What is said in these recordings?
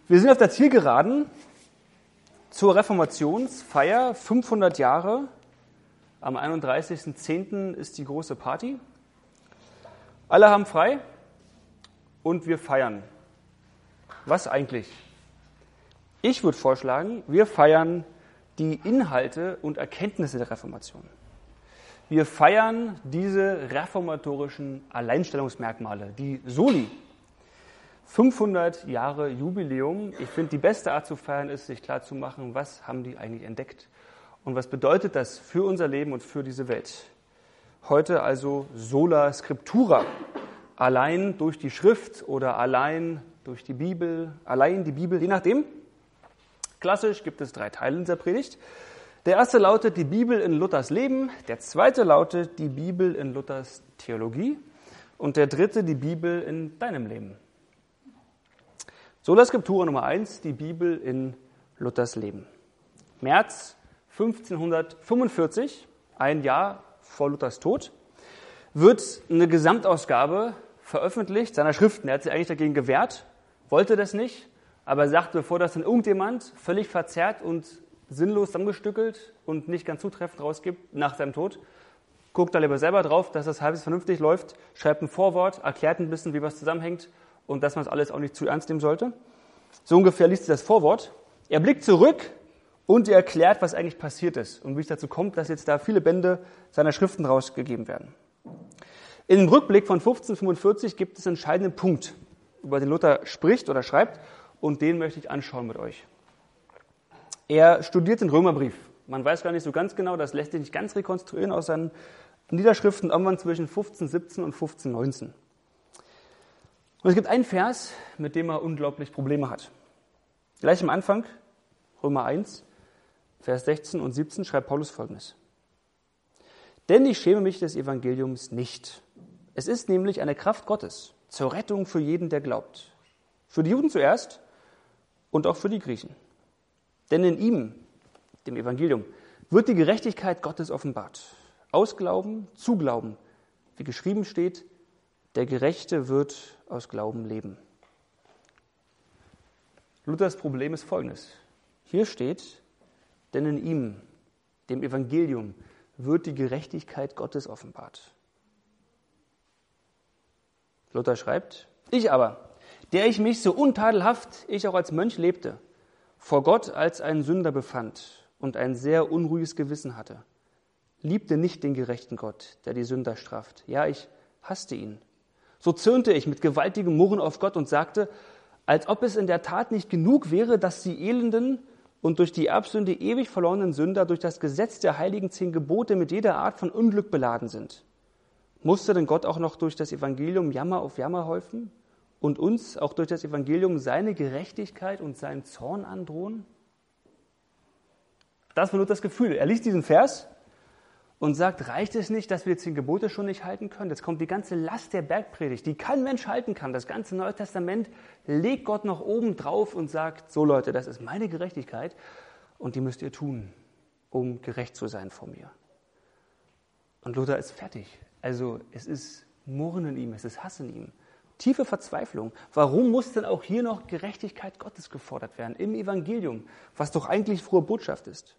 Wir sind auf der Zielgeraden zur Reformationsfeier, 500 Jahre. Am 31.10. ist die große Party. Alle haben frei und wir feiern. Was eigentlich? Ich würde vorschlagen, wir feiern die Inhalte und Erkenntnisse der Reformation. Wir feiern diese reformatorischen Alleinstellungsmerkmale, die Soli. 500 Jahre Jubiläum. Ich finde, die beste Art zu feiern ist, sich klarzumachen, was haben die eigentlich entdeckt und was bedeutet das für unser Leben und für diese Welt. Heute also Sola Scriptura, allein durch die Schrift oder allein durch die Bibel, allein die Bibel, je nachdem. Klassisch gibt es 3 Teile in dieser Predigt. Der erste lautet die Bibel in Luthers Leben, der zweite lautet die Bibel in Luthers Theologie und der dritte die Bibel in deinem Leben. Sola Scriptura Nummer 1, die Bibel in Luthers Leben. März 1545, ein Jahr vor Luthers Tod, wird eine Gesamtausgabe veröffentlicht seiner Schriften. Er hat sich eigentlich dagegen gewehrt, wollte das nicht, aber er sagt, bevor das dann irgendjemand völlig verzerrt und sinnlos zusammengestückelt und nicht ganz zutreffend rausgibt nach seinem Tod, guckt da lieber selber drauf, dass das halbwegs vernünftig läuft, schreibt ein Vorwort, erklärt ein bisschen, wie was zusammenhängt und dass man es alles auch nicht zu ernst nehmen sollte. So ungefähr liest er das Vorwort. Er blickt zurück und er erklärt, was eigentlich passiert ist und wie es dazu kommt, dass jetzt da viele Bände seiner Schriften rausgegeben werden. In dem Rückblick von 1545 gibt es einen entscheidenden Punkt, über den Luther spricht oder schreibt und den möchte ich anschauen mit euch. Er studiert den Römerbrief. Man weiß gar nicht so ganz genau, das lässt sich nicht ganz rekonstruieren aus seinen Niederschriften, irgendwann zwischen 1517 und 1519. Und es gibt einen Vers, mit dem er unglaublich Probleme hat. Gleich am Anfang, Römer 1, Vers 16 und 17, schreibt Paulus Folgendes. Denn ich schäme mich des Evangeliums nicht. Es ist nämlich eine Kraft Gottes zur Rettung für jeden, der glaubt. Für die Juden zuerst und auch für die Griechen. Denn in ihm, dem Evangelium, wird die Gerechtigkeit Gottes offenbart. Aus Glauben zu Glauben, wie geschrieben steht, der Gerechte wird aus Glauben leben. Luthers Problem ist folgendes. Hier steht, denn in ihm, dem Evangelium, wird die Gerechtigkeit Gottes offenbart. Luther schreibt, ich aber, der ich mich so untadelhaft, ich auch als Mönch lebte, vor Gott als ein Sünder befand und ein sehr unruhiges Gewissen hatte, liebte nicht den gerechten Gott, der die Sünder straft. Ja, ich hasste ihn. So zürnte ich mit gewaltigem Murren auf Gott und sagte, als ob es in der Tat nicht genug wäre, dass die elenden und durch die Erbsünde ewig verlorenen Sünder durch das Gesetz der heiligen 10 Gebote mit jeder Art von Unglück beladen sind. Musste denn Gott auch noch durch das Evangelium Jammer auf Jammer häufen und uns auch durch das Evangelium seine Gerechtigkeit und seinen Zorn androhen? Das war Luthers Gefühl. Er liest diesen Vers und sagt, reicht es nicht, dass wir die 10 Gebote schon nicht halten können? Jetzt kommt die ganze Last der Bergpredigt, die kein Mensch halten kann. Das ganze Neue Testament legt Gott noch oben drauf und sagt, so Leute, das ist meine Gerechtigkeit und die müsst ihr tun, um gerecht zu sein vor mir. Und Luther ist fertig. Also es ist Murren in ihm, es ist Hass in ihm. Tiefe Verzweiflung. Warum muss denn auch hier noch Gerechtigkeit Gottes gefordert werden im Evangelium, was doch eigentlich frohe Botschaft ist?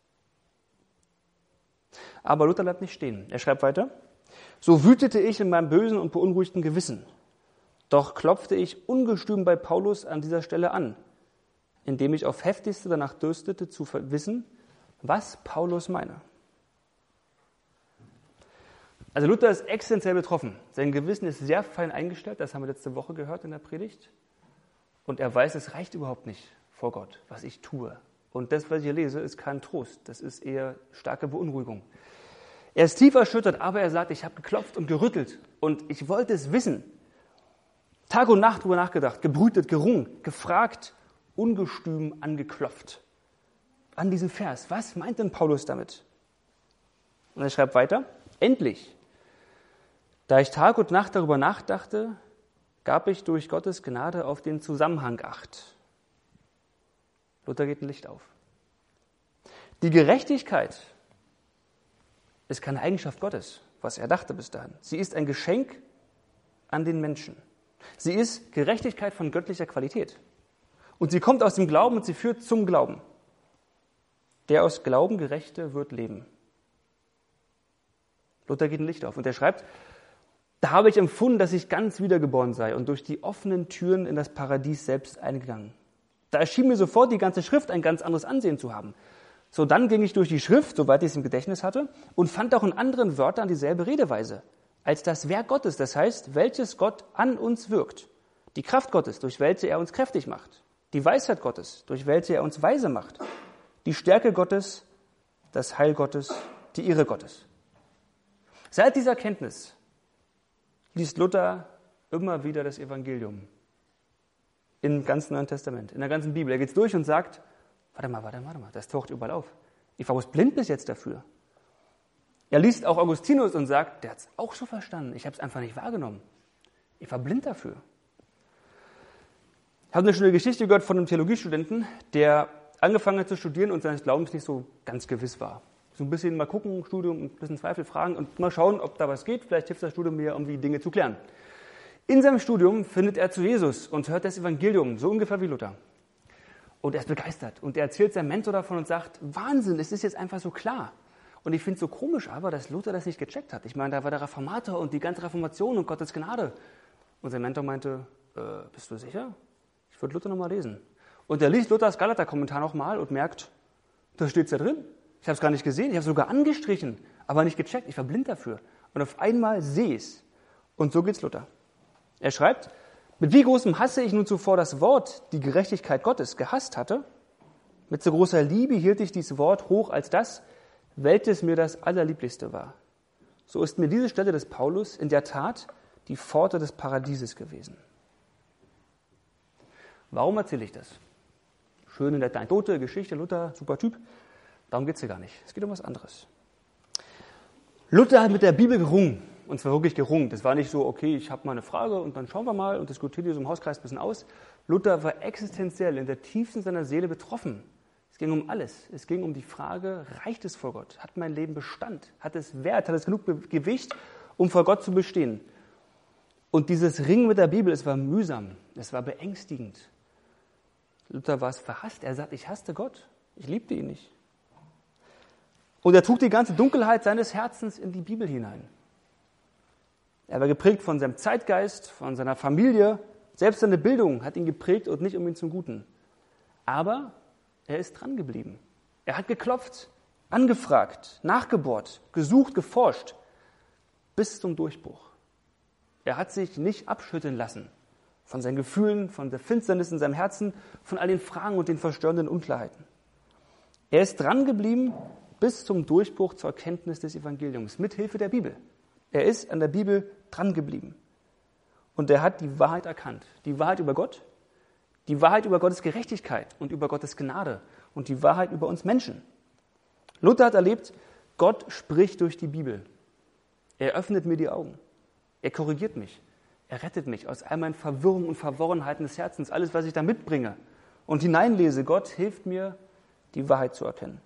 Aber Luther bleibt nicht stehen. Er schreibt weiter, so wütete ich in meinem bösen und beunruhigten Gewissen. Doch klopfte ich ungestüm bei Paulus an dieser Stelle an, indem ich auf heftigste danach dürstete zu wissen, was Paulus meine. Also Luther ist existenziell betroffen. Sein Gewissen ist sehr fein eingestellt, das haben wir letzte Woche gehört in der Predigt. Und er weiß, es reicht überhaupt nicht vor Gott, was ich tue. Und das, was ich hier lese, ist kein Trost. Das ist eher starke Beunruhigung. Er ist tief erschüttert, aber er sagt, ich habe geklopft und gerüttelt und ich wollte es wissen. Tag und Nacht darüber nachgedacht, gebrütet, gerungen, gefragt, ungestüm angeklopft. An diesem Vers, was meint denn Paulus damit? Und er schreibt weiter, endlich, da ich Tag und Nacht darüber nachdachte, gab ich durch Gottes Gnade auf den Zusammenhang Acht. Luther geht ein Licht auf. Die Gerechtigkeit ist keine Eigenschaft Gottes, was er dachte bis dahin. Sie ist ein Geschenk an den Menschen. Sie ist Gerechtigkeit von göttlicher Qualität. Und sie kommt aus dem Glauben und sie führt zum Glauben. Der aus Glauben Gerechte wird leben. Luther geht ein Licht auf und er schreibt, da habe ich empfunden, dass ich ganz wiedergeboren sei und durch die offenen Türen in das Paradies selbst eingegangen. Da erschien mir sofort die ganze Schrift ein ganz anderes Ansehen zu haben. So dann ging ich durch die Schrift, soweit ich es im Gedächtnis hatte, und fand auch in anderen Wörtern dieselbe Redeweise, als das Werk Gottes, das heißt, welches Gott an uns wirkt. Die Kraft Gottes, durch welche er uns kräftig macht. Die Weisheit Gottes, durch welche er uns weise macht. Die Stärke Gottes, das Heil Gottes, die Ehre Gottes. Seit dieser Erkenntnis liest Luther immer wieder das Evangelium im ganzen Neuen Testament, in der ganzen Bibel. Er geht es durch und sagt, warte mal, das taucht überall auf. Ich war bloß blind bis jetzt dafür. Er liest auch Augustinus und sagt, der hat es auch so verstanden, ich habe es einfach nicht wahrgenommen. Ich war blind dafür. Ich habe eine schöne Geschichte gehört von einem Theologiestudenten, der angefangen hat zu studieren und seines Glaubens nicht so ganz gewiss war. So ein bisschen mal gucken, Studium, ein bisschen Zweifel fragen und mal schauen, ob da was geht. Vielleicht hilft das Studium mir, irgendwie Dinge zu klären. In seinem Studium findet er zu Jesus und hört das Evangelium, so ungefähr wie Luther. Und er ist begeistert und er erzählt seinem Mentor davon und sagt, Wahnsinn, es ist jetzt einfach so klar. Und ich finde es so komisch aber, dass Luther das nicht gecheckt hat. Ich meine, da war der Reformator und die ganze Reformation und Gottes Gnade. Und sein Mentor meinte, bist du sicher? Ich würde Luther nochmal lesen. Und er liest Luthers Galater-Kommentar nochmal und merkt, da steht es ja drin. Ich habe es gar nicht gesehen, ich habe es sogar angestrichen, aber nicht gecheckt, ich war blind dafür. Und auf einmal sehe ich es. Und so geht's Luther. Er schreibt, mit wie großem Hasse ich nun zuvor das Wort, die Gerechtigkeit Gottes, gehasst hatte, mit so großer Liebe hielt ich dieses Wort hoch als das, welches mir das Allerlieblichste war. So ist mir diese Stelle des Paulus in der Tat die Pforte des Paradieses gewesen. Warum erzähle ich das? Schöne, nette Anekdote, Geschichte, Luther, super Typ. Darum geht es hier gar nicht. Es geht um was anderes. Luther hat mit der Bibel gerungen. Und zwar wirklich gerungen. Das war nicht so, okay, ich habe mal eine Frage und dann schauen wir mal und diskutieren die so im Hauskreis ein bisschen aus. Luther war existenziell in der tiefsten seiner Seele betroffen. Es ging um alles. Es ging um die Frage, reicht es vor Gott? Hat mein Leben Bestand? Hat es Wert? Hat es genug Gewicht, um vor Gott zu bestehen? Und dieses Ringen mit der Bibel, es war mühsam. Es war beängstigend. Luther war es verhasst. Er sagt, ich hasste Gott. Ich liebte ihn nicht. Und er trug die ganze Dunkelheit seines Herzens in die Bibel hinein. Er war geprägt von seinem Zeitgeist, von seiner Familie. Selbst seine Bildung hat ihn geprägt und nicht um ihn zum Guten. Aber er ist dran geblieben. Er hat geklopft, angefragt, nachgebohrt, gesucht, geforscht, bis zum Durchbruch. Er hat sich nicht abschütteln lassen von seinen Gefühlen, von der Finsternis in seinem Herzen, von all den Fragen und den verstörenden Unklarheiten. Er ist dran geblieben bis zum Durchbruch zur Erkenntnis des Evangeliums, mit Hilfe der Bibel. Er ist an der Bibel dran geblieben. Und er hat die Wahrheit erkannt. Die Wahrheit über Gott, die Wahrheit über Gottes Gerechtigkeit und über Gottes Gnade und die Wahrheit über uns Menschen. Luther hat erlebt, Gott spricht durch die Bibel. Er öffnet mir die Augen. Er korrigiert mich. Er rettet mich aus all meinen Verwirrungen und Verworrenheiten des Herzens, alles, was ich da mitbringe und hineinlese. Gott hilft mir, die Wahrheit zu erkennen.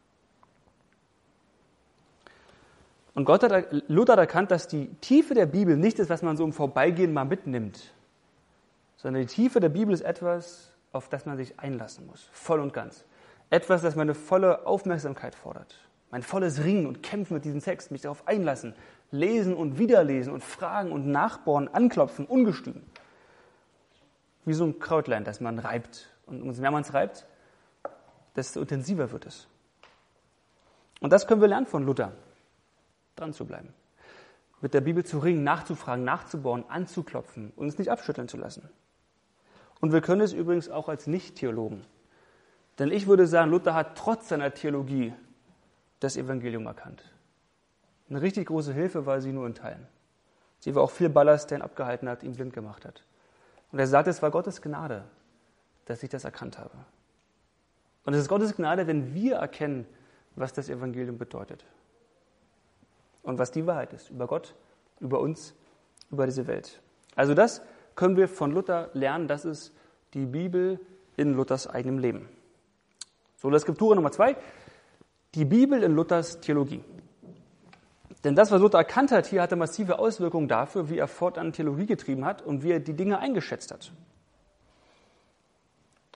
Und Luther hat erkannt, dass die Tiefe der Bibel nicht ist, was man so im Vorbeigehen mal mitnimmt, sondern die Tiefe der Bibel ist etwas, auf das man sich einlassen muss, voll und ganz. Etwas, das meine volle Aufmerksamkeit fordert. Mein volles Ringen und Kämpfen mit diesem Text, mich darauf einlassen, lesen und wiederlesen und fragen und nachbohren, anklopfen, ungestüm. Wie so ein Krautlein, das man reibt. Und umso mehr man es reibt, desto intensiver wird es. Und das können wir lernen von Luther. Dran zu bleiben. Mit der Bibel zu ringen, nachzufragen, nachzubohren, anzuklopfen und uns nicht abschütteln zu lassen. Und wir können es übrigens auch als Nicht-Theologen. Denn ich würde sagen, Luther hat trotz seiner Theologie das Evangelium erkannt. Eine richtig große Hilfe war sie nur in Teilen. Sie war auch viel Ballast, der ihn abgehalten hat, ihn blind gemacht hat. Und er sagt, es war Gottes Gnade, dass ich das erkannt habe. Und es ist Gottes Gnade, wenn wir erkennen, was das Evangelium bedeutet. Und was die Wahrheit ist über Gott, über uns, über diese Welt. Also das können wir von Luther lernen, das ist die Bibel in Luthers eigenem Leben. So, das Skriptura Nummer 2, die Bibel in Luthers Theologie. Denn das, was Luther erkannt hat, hier hatte massive Auswirkungen dafür, wie er fortan Theologie getrieben hat und wie er die Dinge eingeschätzt hat.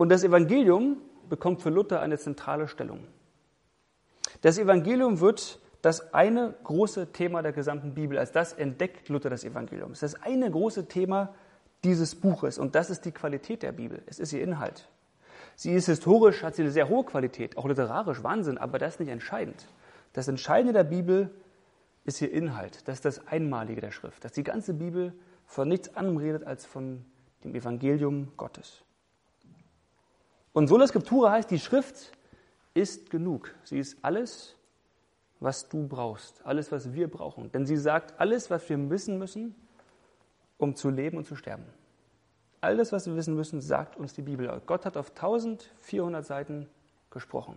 Und das Evangelium bekommt für Luther eine zentrale Stellung. Das Evangelium wird das eine große Thema der gesamten Bibel. Als das entdeckt Luther das Evangelium. Es ist das eine große Thema dieses Buches. Und das ist die Qualität der Bibel. Es ist ihr Inhalt. Sie ist historisch, hat sie eine sehr hohe Qualität, auch literarisch, Wahnsinn, aber das ist nicht entscheidend. Das Entscheidende der Bibel ist ihr Inhalt. Das ist das Einmalige der Schrift. Dass die ganze Bibel von nichts anderem redet als von dem Evangelium Gottes. Und Sola Scriptura heißt, die Schrift ist genug. Sie ist alles, was du brauchst, alles, was wir brauchen. Denn sie sagt alles, was wir wissen müssen, um zu leben und zu sterben. Alles, was wir wissen müssen, sagt uns die Bibel. Gott hat auf 1400 Seiten gesprochen.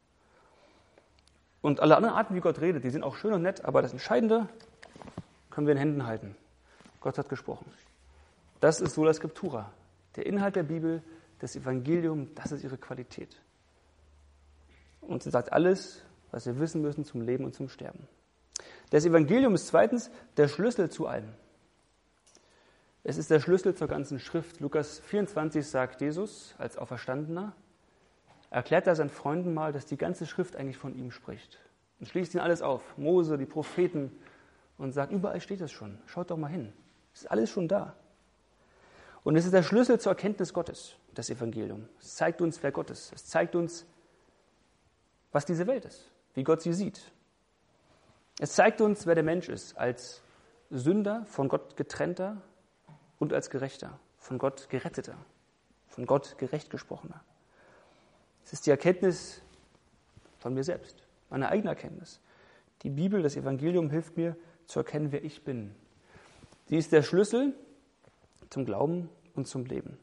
Und alle anderen Arten, wie Gott redet, die sind auch schön und nett, aber das Entscheidende können wir in Händen halten. Gott hat gesprochen. Das ist Sola Scriptura. Der Inhalt der Bibel, das Evangelium, das ist ihre Qualität. Und sie sagt alles, was wir wissen müssen zum Leben und zum Sterben. Das Evangelium ist zweitens der Schlüssel zu allem. Es ist der Schlüssel zur ganzen Schrift. Lukas 24 sagt Jesus als Auferstandener, erklärt er seinen Freunden mal, dass die ganze Schrift eigentlich von ihm spricht. Und schließt ihn alles auf. Mose, die Propheten, und sagt, überall steht es schon. Schaut doch mal hin. Es ist alles schon da. Und es ist der Schlüssel zur Erkenntnis Gottes, das Evangelium. Es zeigt uns, wer Gott ist. Es zeigt uns, was diese Welt ist, wie Gott sie sieht. Es zeigt uns, wer der Mensch ist, als Sünder, von Gott getrennter und als Gerechter, von Gott geretteter, von Gott gerecht gesprochener. Es ist die Erkenntnis von mir selbst, meine eigene Erkenntnis. Die Bibel, das Evangelium hilft mir zu erkennen, wer ich bin. Sie ist der Schlüssel zum Glauben und zum Leben.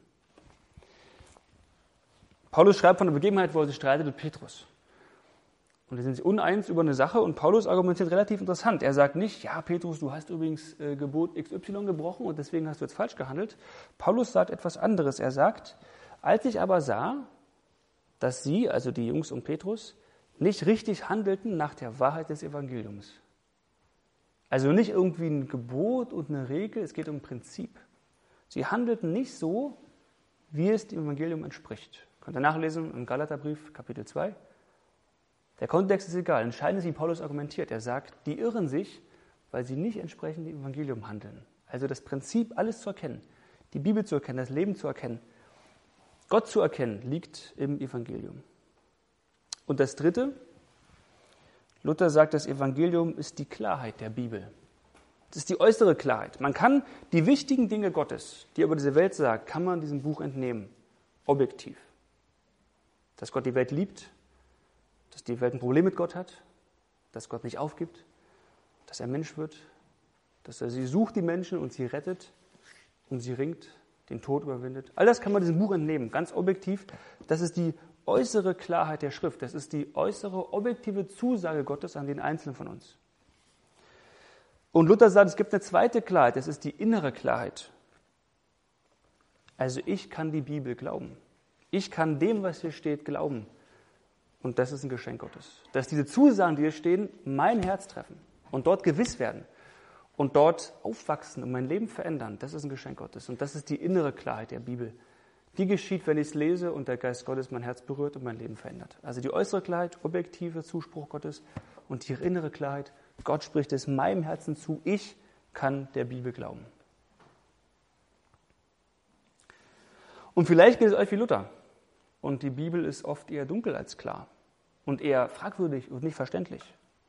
Paulus schreibt von einer Begebenheit, wo er sich streitet mit Petrus. Und die sind sich uneins über eine Sache und Paulus argumentiert relativ interessant. Er sagt nicht, ja Petrus, du hast übrigens Gebot XY gebrochen und deswegen hast du jetzt falsch gehandelt. Paulus sagt etwas anderes. Er sagt, als ich aber sah, dass sie, also die Jungs und Petrus, nicht richtig handelten nach der Wahrheit des Evangeliums. Also nicht irgendwie ein Gebot und eine Regel, es geht um ein Prinzip. Sie handelten nicht so, wie es dem Evangelium entspricht. Könnt ihr nachlesen im Galaterbrief, Kapitel 2. Der Kontext ist egal. Entscheidend ist, wie Paulus argumentiert. Er sagt, die irren sich, weil sie nicht entsprechend dem Evangelium handeln. Also das Prinzip, alles zu erkennen, die Bibel zu erkennen, das Leben zu erkennen, Gott zu erkennen, liegt im Evangelium. Und das Dritte, Luther sagt, das Evangelium ist die Klarheit der Bibel. Das ist die äußere Klarheit. Man kann die wichtigen Dinge Gottes, die er über diese Welt sagt, kann man diesem Buch entnehmen, objektiv. Dass Gott die Welt liebt, dass die Welt ein Problem mit Gott hat, dass Gott nicht aufgibt, dass er Mensch wird, dass er sie sucht, die Menschen, und sie rettet und sie ringt, den Tod überwindet. All das kann man diesem Buch entnehmen, ganz objektiv. Das ist die äußere Klarheit der Schrift. Das ist die äußere, objektive Zusage Gottes an den Einzelnen von uns. Und Luther sagt, es gibt eine zweite Klarheit, das ist die innere Klarheit. Also ich kann die Bibel glauben. Ich kann dem, was hier steht, glauben. Und das ist ein Geschenk Gottes. Dass diese Zusagen, die hier stehen, mein Herz treffen und dort gewiss werden und dort aufwachsen und mein Leben verändern, das ist ein Geschenk Gottes. Und das ist die innere Klarheit der Bibel. Die geschieht, wenn ich es lese und der Geist Gottes mein Herz berührt und mein Leben verändert. Also die äußere Klarheit, objektive Zuspruch Gottes, und die innere Klarheit, Gott spricht es meinem Herzen zu, ich kann der Bibel glauben. Und vielleicht geht es euch wie Luther. Und die Bibel ist oft eher dunkel als klar und eher fragwürdig und nicht verständlich.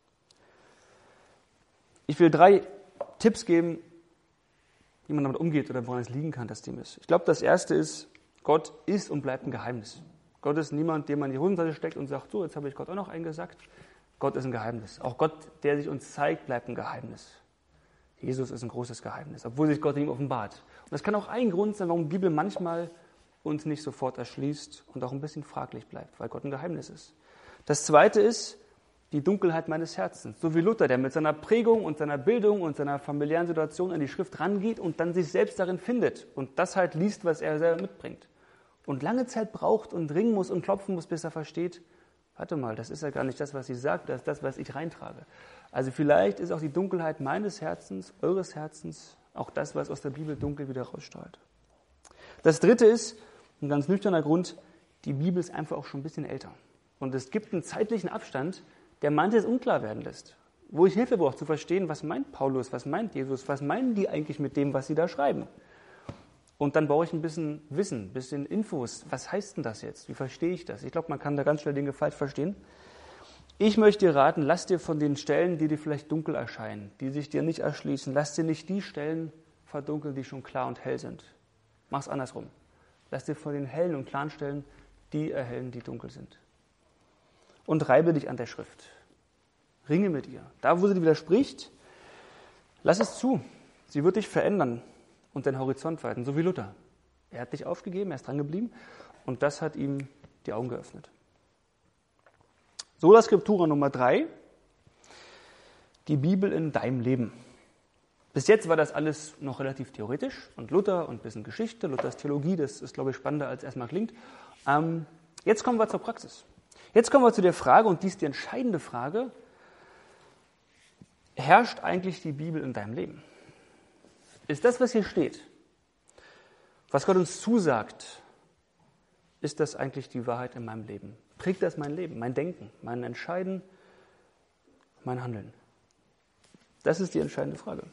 Ich will 3 Tipps geben, wie man damit umgeht oder woran es liegen kann, dass dem ist. Ich glaube, das erste ist, Gott ist und bleibt ein Geheimnis. Gott ist niemand, den man in die Hosentasche steckt und sagt, so, jetzt habe ich Gott auch noch eingesagt. Gott ist ein Geheimnis. Auch Gott, der sich uns zeigt, bleibt ein Geheimnis. Jesus ist ein großes Geheimnis, obwohl sich Gott ihm offenbart. Und das kann auch ein Grund sein, warum die Bibel manchmal uns nicht sofort erschließt und auch ein bisschen fraglich bleibt, weil Gott ein Geheimnis ist. Das zweite ist die Dunkelheit meines Herzens. So wie Luther, der mit seiner Prägung und seiner Bildung und seiner familiären Situation an die Schrift rangeht und dann sich selbst darin findet und das halt liest, was er selber mitbringt. Und lange Zeit braucht und ringen muss und klopfen muss, bis er versteht, warte mal, das ist ja gar nicht das, was sie sagt, das ist das, was ich reintrage. Also vielleicht ist auch die Dunkelheit meines Herzens, eures Herzens, auch das, was aus der Bibel dunkel wieder rausstrahlt. Das dritte ist, ein ganz nüchterner Grund, die Bibel ist einfach auch schon ein bisschen älter. Und es gibt einen zeitlichen Abstand, der manches unklar werden lässt. Wo ich Hilfe brauche, zu verstehen, was meint Paulus, was meint Jesus, was meinen die eigentlich mit dem, was sie da schreiben. Und dann brauche ich ein bisschen Wissen, ein bisschen Infos. Was heißt denn das jetzt? Wie verstehe ich das? Ich glaube, man kann da ganz schnell Dinge falsch verstehen. Ich möchte dir raten, lass dir von den Stellen, die dir vielleicht dunkel erscheinen, die sich dir nicht erschließen, lass dir nicht die Stellen verdunkeln, die schon klar und hell sind. Mach es andersrum. Lass dir von den hellen und klaren Stellen die erhellen, die dunkel sind. Und reibe dich an der Schrift. Ringe mit ihr. Da, wo sie dir widerspricht, lass es zu. Sie wird dich verändern und deinen Horizont weiten, so wie Luther. Er hat dich aufgegeben, er ist dran geblieben und das hat ihm die Augen geöffnet. Sola Scriptura Nummer 3, die Bibel in deinem Leben. Bis jetzt war das alles noch relativ theoretisch und Luther und ein bisschen Geschichte, Luthers Theologie, das ist, glaube ich, spannender, als erstmal klingt. Jetzt kommen wir zur Praxis. Jetzt kommen wir zu der Frage, und die ist die entscheidende Frage, herrscht eigentlich die Bibel in deinem Leben? Ist das, was hier steht, was Gott uns zusagt, ist das eigentlich die Wahrheit in meinem Leben? Prägt das mein Leben, mein Denken, mein Entscheiden, mein Handeln? Das ist die entscheidende Frage.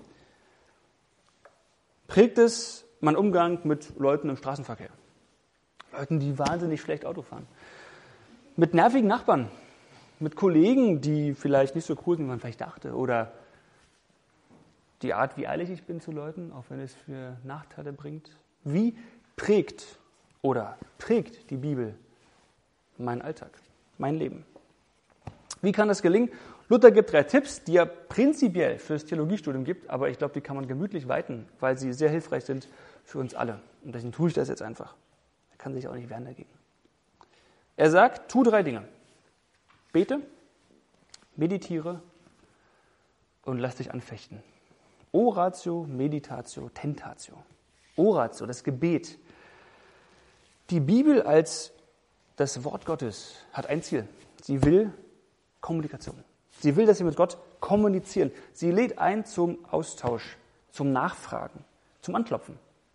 Prägt es mein Umgang mit Leuten im Straßenverkehr? Leuten, die wahnsinnig schlecht Auto fahren. Mit nervigen Nachbarn. Mit Kollegen, die vielleicht nicht so cool sind, wie man vielleicht dachte. Oder die Art, wie ehrlich ich bin zu Leuten, auch wenn es für Nachteile bringt. Wie prägt die Bibel meinen Alltag, mein Leben? Wie kann das gelingen? Luther gibt 3 Tipps, die er prinzipiell fürs Theologiestudium gibt, aber ich glaube, die kann man gemütlich weiten, weil sie sehr hilfreich sind für uns alle. Und deswegen tue ich das jetzt einfach. Er kann sich auch nicht wehren dagegen. Er sagt, tu 3 Dinge. Bete, meditiere und lass dich anfechten. Oratio, Meditatio, Tentatio. Oratio, das Gebet. Die Bibel als das Wort Gottes hat ein Ziel. Sie will Kommunikation. Sie will, dass wir mit Gott kommunizieren. Sie lädt ein zum Austausch, zum Nachfragen, zum Anklopfen.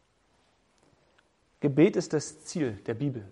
Gebet ist das Ziel der Bibel.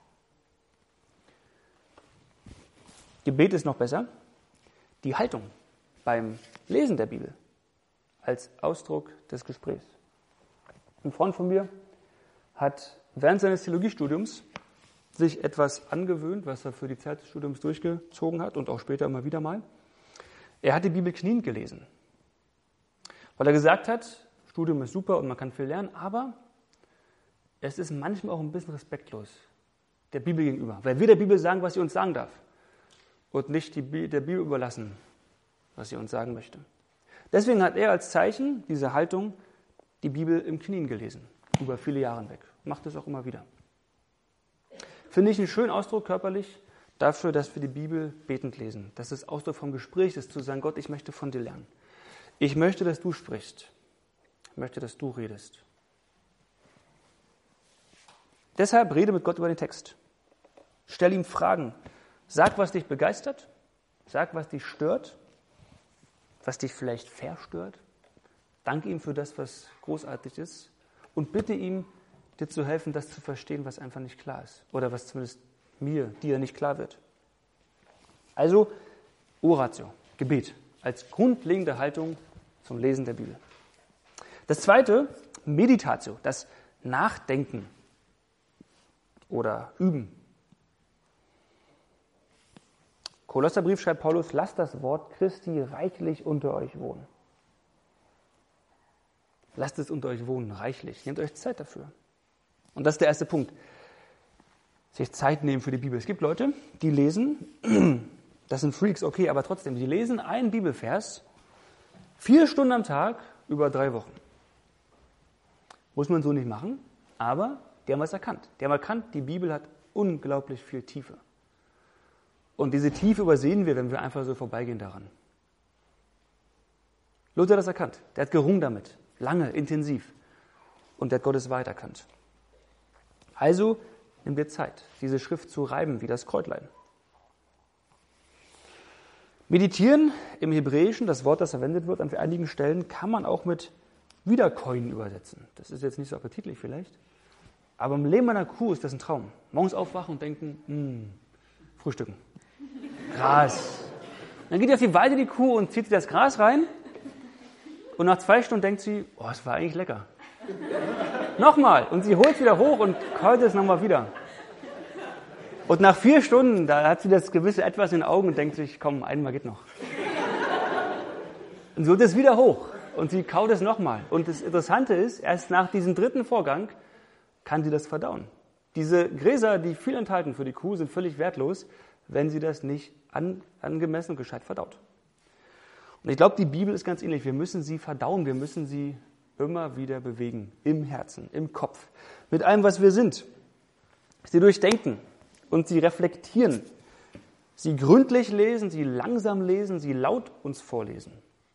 Gebet ist noch besser die Haltung beim Lesen der Bibel als Ausdruck des Gesprächs. Ein Freund von mir hat während seines Theologiestudiums sich etwas angewöhnt, was er für die Zeit des Studiums durchgezogen hat und auch später immer wieder mal. Er hat die Bibel kniend gelesen, weil er gesagt hat, Studium ist super und man kann viel lernen, aber es ist manchmal auch ein bisschen respektlos der Bibel gegenüber, weil wir der Bibel sagen, was sie uns sagen darf und nicht der Bibel überlassen, was sie uns sagen möchte. Deswegen hat er als Zeichen dieser Haltung die Bibel im Knien gelesen, über viele Jahre hinweg. Macht es auch immer wieder. Finde ich einen schönen Ausdruck körperlich dafür, dass wir die Bibel betend lesen. Dass es Ausdruck vom Gespräch ist, zu sagen, Gott, ich möchte von dir lernen. Ich möchte, dass du sprichst. Ich möchte, dass du redest. Deshalb rede mit Gott über den Text. Stell ihm Fragen. Sag, was dich begeistert. Sag, was dich stört. Was dich vielleicht verstört. Danke ihm für das, was großartig ist. Und bitte ihm, dir zu helfen, das zu verstehen, was einfach nicht klar ist. Oder was zumindest dir nicht klar wird. Also, Oratio, Gebet, als grundlegende Haltung zum Lesen der Bibel. Das zweite, Meditatio, das Nachdenken oder Üben. Kolosserbrief schreibt Paulus, lasst das Wort Christi reichlich unter euch wohnen. Lasst es unter euch wohnen, reichlich. Nehmt euch Zeit dafür. Und das ist der erste Punkt. Sich Zeit nehmen für die Bibel. Es gibt Leute, die lesen, das sind Freaks, okay, aber trotzdem, die lesen einen Bibelvers 4 Stunden am Tag über 3 Wochen. Muss man so nicht machen, aber die haben was erkannt. Die haben erkannt, die Bibel hat unglaublich viel Tiefe. Und diese Tiefe übersehen wir, wenn wir einfach so vorbeigehen daran. Luther hat das erkannt. Der hat gerungen damit. Lange, intensiv. Und der hat Gottes Wahrheit erkannt. Also nimm dir Zeit, diese Schrift zu reiben, wie das Kräutlein. Meditieren im Hebräischen, das Wort, das verwendet wird an einigen Stellen, kann man auch mit Wiederkäuen übersetzen. Das ist jetzt nicht so appetitlich vielleicht. Aber im Leben einer Kuh ist das ein Traum. Morgens aufwachen und denken, frühstücken. Gras. Dann geht die auf die Weide, die Kuh, und zieht sie das Gras rein. Und nach 2 Stunden denkt sie, es war eigentlich lecker. Nochmal. Und sie holt es wieder hoch und kaut es nochmal wieder. Und nach 4 Stunden, da hat sie das gewisse Etwas in den Augen und denkt sich, komm, einmal geht noch. Und sie holt es wieder hoch und sie kaut es nochmal. Und das Interessante ist, erst nach diesem 3. Vorgang kann sie das verdauen. Diese Gräser, die viel enthalten für die Kuh, sind völlig wertlos, wenn sie das nicht angemessen und gescheit verdaut. Und ich glaube, die Bibel ist ganz ähnlich. Wir müssen sie verdauen, wir müssen sie immer wieder bewegen, im Herzen, im Kopf, mit allem, was wir sind. Sie durchdenken und sie reflektieren. Sie gründlich lesen, sie langsam lesen, sie laut uns vorlesen.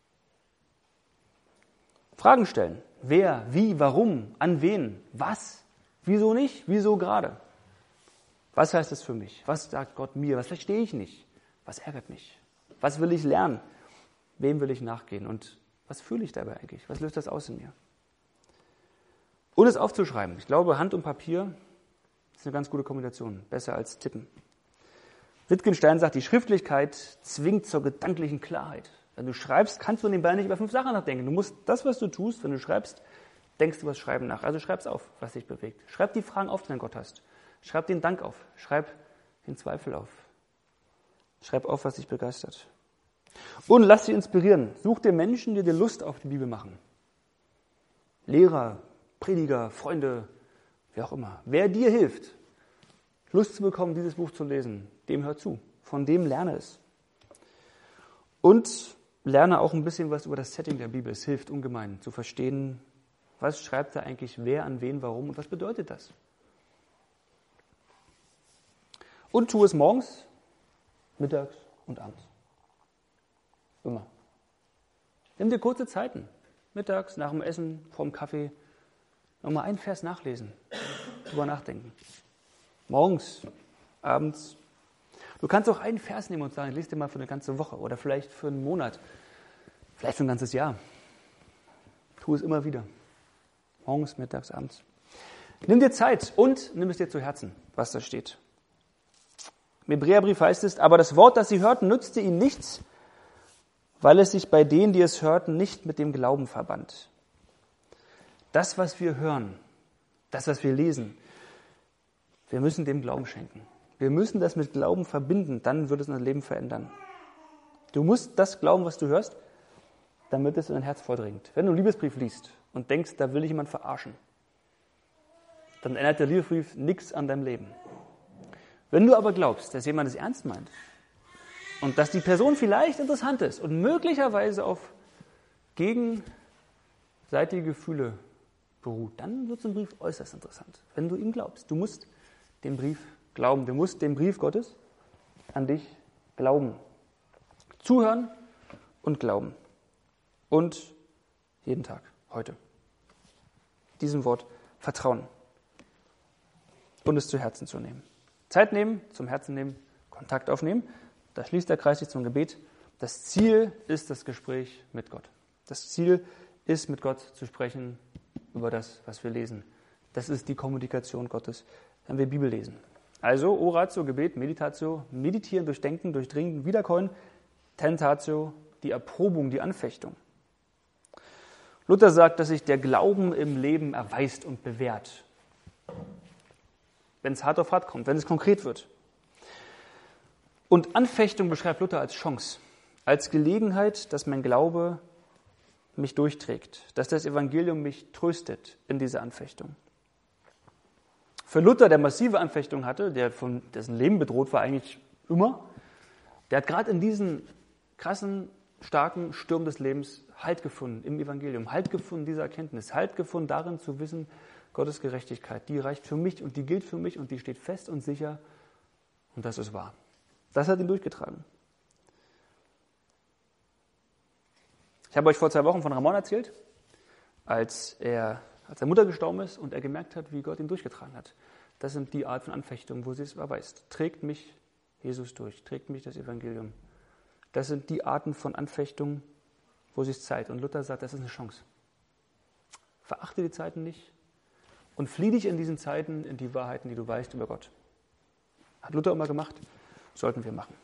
Fragen stellen. Wer, wie, warum, an wen, was, wieso nicht, wieso gerade. Was heißt das für mich? Was sagt Gott mir? Was verstehe ich nicht? Was ärgert mich? Was will ich lernen? Wem will ich nachgehen? Und was fühle ich dabei eigentlich? Was löst das aus in mir? Und es aufzuschreiben. Ich glaube, Hand und Papier ist eine ganz gute Kombination. Besser als Tippen. Wittgenstein sagt, die Schriftlichkeit zwingt zur gedanklichen Klarheit. Wenn du schreibst, kannst du nebenbei nicht über 5 Sachen nachdenken. Du musst das, was du tust, wenn du schreibst, denkst du über das Schreiben nach. Also schreib's auf, was dich bewegt. Schreib die Fragen auf, die du an Gott hast. Schreib den Dank auf. Schreib den Zweifel auf. Schreib auf, was dich begeistert. Und lass dich inspirieren. Such dir Menschen, die dir Lust auf die Bibel machen. Lehrer, Prediger, Freunde, wie auch immer. Wer dir hilft, Lust zu bekommen, dieses Buch zu lesen, dem hör zu. Von dem lerne es. Und lerne auch ein bisschen was über das Setting der Bibel. Es hilft ungemein zu verstehen, was schreibt da eigentlich wer, an wen, warum und was bedeutet das. Und tu es morgens, mittags und abends. Immer. Nimm dir kurze Zeiten. Mittags, nach dem Essen, vorm Kaffee. Nochmal einen Vers nachlesen. Drüber nachdenken. Morgens, abends. Du kannst auch einen Vers nehmen und sagen, ich lese dir mal für eine ganze Woche oder vielleicht für einen Monat. Vielleicht für ein ganzes Jahr. Tu es immer wieder. Morgens, mittags, abends. Nimm dir Zeit und nimm es dir zu Herzen, was da steht. Im Hebräerbrief heißt es, aber das Wort, das sie hörten, nützte ihnen nichts, weil es sich bei denen, die es hörten, nicht mit dem Glauben verband. Das, was wir hören, das, was wir lesen, wir müssen dem Glauben schenken. Wir müssen das mit Glauben verbinden, dann wird es unser Leben verändern. Du musst das glauben, was du hörst, damit es in dein Herz vordringt. Wenn du einen Liebesbrief liest und denkst, da will ich jemand verarschen, dann ändert der Liebesbrief nichts an deinem Leben. Wenn du aber glaubst, dass jemand es ernst meint und dass die Person vielleicht interessant ist und möglicherweise auf gegenseitige Gefühle beruht, dann wird so ein Brief äußerst interessant, wenn du ihm glaubst. Du musst dem Brief glauben, du musst dem Brief Gottes an dich glauben. Zuhören und glauben. Und jeden Tag, heute, diesem Wort vertrauen und es zu Herzen zu nehmen. Zeit nehmen, zum Herzen nehmen, Kontakt aufnehmen. Da schließt der Kreis sich zum Gebet. Das Ziel ist das Gespräch mit Gott. Das Ziel ist, mit Gott zu sprechen über das, was wir lesen. Das ist die Kommunikation Gottes, wenn wir Bibel lesen. Also Oratio, Gebet, Meditatio, meditieren, durchdenken, durchdringen, wiederkäuen, Tentatio, die Erprobung, die Anfechtung. Luther sagt, dass sich der Glauben im Leben erweist und bewährt. Wenn es hart auf hart kommt, wenn es konkret wird. Und Anfechtung beschreibt Luther als Chance, als Gelegenheit, dass mein Glaube mich durchträgt, dass das Evangelium mich tröstet in dieser Anfechtung. Für Luther, der massive Anfechtung hatte, dessen Leben bedroht war eigentlich immer, der hat gerade in diesen krassen, starken Sturm des Lebens Halt gefunden im Evangelium, Halt gefunden in dieser Erkenntnis, Halt gefunden darin zu wissen, Gottes Gerechtigkeit, die reicht für mich und die gilt für mich und die steht fest und sicher und das ist wahr. Das hat ihn durchgetragen. Ich habe euch vor 2 Wochen von Ramon erzählt, als seine Mutter gestorben ist und er gemerkt hat, wie Gott ihn durchgetragen hat. Das sind die Art von Anfechtungen, wo sie es erweist. Trägt mich Jesus durch, trägt mich das Evangelium. Das sind die Arten von Anfechtungen, wo sie es zeigt. Und Luther sagt, das ist eine Chance. Verachte die Zeiten nicht und flieh dich in diesen Zeiten in die Wahrheiten, die du weißt über Gott. Hat Luther immer gemacht, sollten wir machen.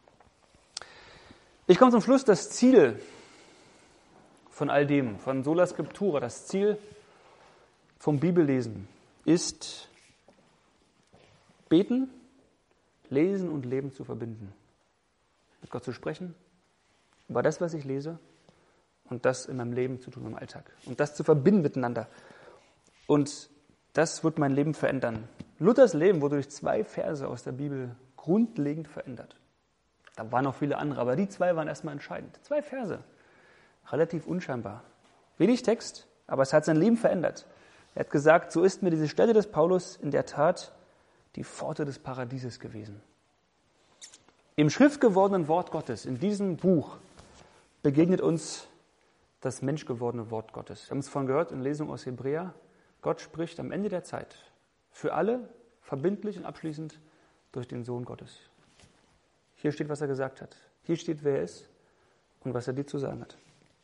Ich komme zum Schluss, das Ziel von all dem, von Sola Scriptura, das Ziel vom Bibellesen ist, beten, lesen und Leben zu verbinden. Mit Gott zu sprechen, über das, was ich lese, und das in meinem Leben zu tun, im Alltag. Und das zu verbinden miteinander. Und das wird mein Leben verändern. Luthers Leben wurde durch 2 Verse aus der Bibel grundlegend verändert. Da waren noch viele andere, aber die 2 waren erstmal entscheidend. 2 Verse, relativ unscheinbar. Wenig Text, aber es hat sein Leben verändert. Er hat gesagt, so ist mir diese Stelle des Paulus in der Tat die Pforte des Paradieses gewesen. Im schriftgewordenen Wort Gottes, in diesem Buch, begegnet uns das menschgewordene Wort Gottes. Wir haben es vorhin gehört in Lesung aus Hebräer. Gott spricht am Ende der Zeit für alle, verbindlich und abschließend durch den Sohn Gottes. Hier steht, was er gesagt hat. Hier steht, wer er ist und was er dir zu sagen hat.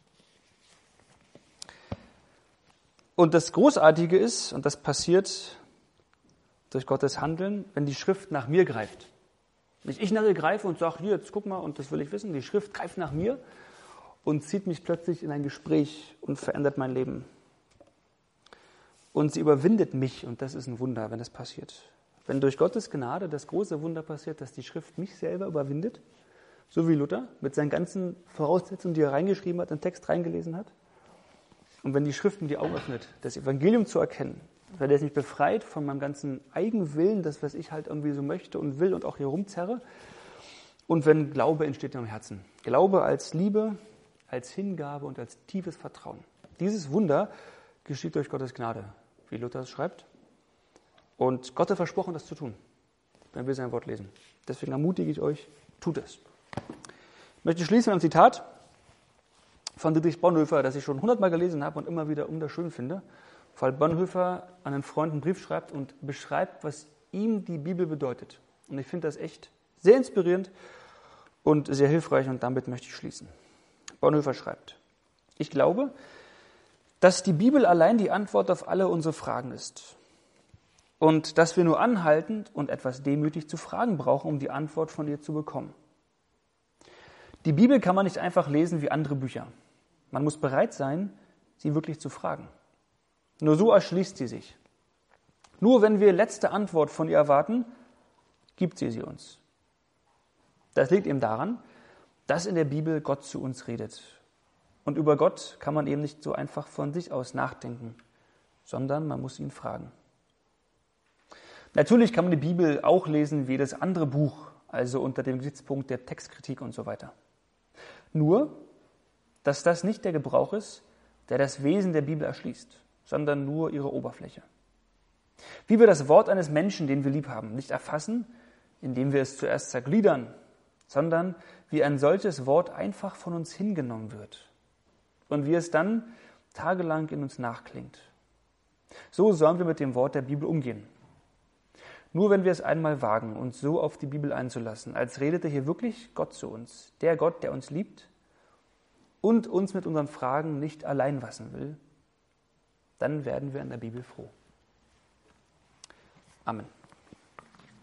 Und das Großartige ist, und das passiert durch Gottes Handeln, wenn die Schrift nach mir greift. Nicht ich nach ihr greife und sage, hier, jetzt guck mal, und das will ich wissen. Die Schrift greift nach mir und zieht mich plötzlich in ein Gespräch und verändert mein Leben. Und sie überwindet mich, und das ist ein Wunder, wenn das passiert. Wenn durch Gottes Gnade das große Wunder passiert, dass die Schrift mich selber überwindet, so wie Luther, mit seinen ganzen Voraussetzungen, die er reingeschrieben hat, einen Text reingelesen hat. Und wenn die Schrift mir die Augen öffnet, das Evangelium zu erkennen, weil der es mich befreit von meinem ganzen Eigenwillen, das, was ich halt irgendwie so möchte und will und auch hier rumzerre. Und wenn Glaube entsteht in meinem Herzen. Glaube als Liebe, als Hingabe und als tiefes Vertrauen. Dieses Wunder geschieht durch Gottes Gnade, wie Luther es schreibt. Und Gott hat versprochen, das zu tun, wenn wir sein Wort lesen. Deswegen ermutige ich euch, tut es. Ich möchte schließen mit einem Zitat von Dietrich Bonhoeffer, das ich schon 100-mal gelesen habe und immer wieder wunderschön finde, weil Bonhoeffer an einen Freund einen Brief schreibt und beschreibt, was ihm die Bibel bedeutet. Und ich finde das echt sehr inspirierend und sehr hilfreich, und damit möchte ich schließen. Bonhoeffer schreibt: Ich glaube, dass die Bibel allein die Antwort auf alle unsere Fragen ist und dass wir nur anhaltend und etwas demütig zu fragen brauchen, um die Antwort von ihr zu bekommen. Die Bibel kann man nicht einfach lesen wie andere Bücher. Man muss bereit sein, sie wirklich zu fragen. Nur so erschließt sie sich. Nur wenn wir letzte Antwort von ihr erwarten, gibt sie uns. Das liegt eben daran, dass in der Bibel Gott zu uns redet. Und über Gott kann man eben nicht so einfach von sich aus nachdenken, sondern man muss ihn fragen. Natürlich kann man die Bibel auch lesen wie jedes andere Buch, also unter dem Gesichtspunkt der Textkritik und so weiter. Nur, dass das nicht der Gebrauch ist, der das Wesen der Bibel erschließt, sondern nur ihre Oberfläche. Wie wir das Wort eines Menschen, den wir lieb haben, nicht erfassen, indem wir es zuerst zergliedern, sondern wie ein solches Wort einfach von uns hingenommen wird und wie es dann tagelang in uns nachklingt. So sollen wir mit dem Wort der Bibel umgehen. Nur wenn wir es einmal wagen, uns so auf die Bibel einzulassen, als redete hier wirklich Gott zu uns, der Gott, der uns liebt und uns mit unseren Fragen nicht allein lassen will, dann werden wir an der Bibel froh. Amen.